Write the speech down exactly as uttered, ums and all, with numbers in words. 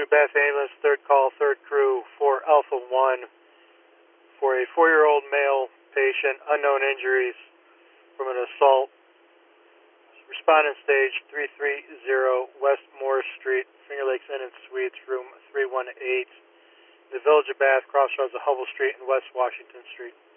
to Bath Ambulance, third call, third crew for Alpha one for a four-year-old male patient, unknown injuries from an assault. Respondent stage three thirty West Morris Street, Finger Lakes Inn and Suites, room three one eight, the Village of Bath, crossroads of Hubble Street and West Washington Street.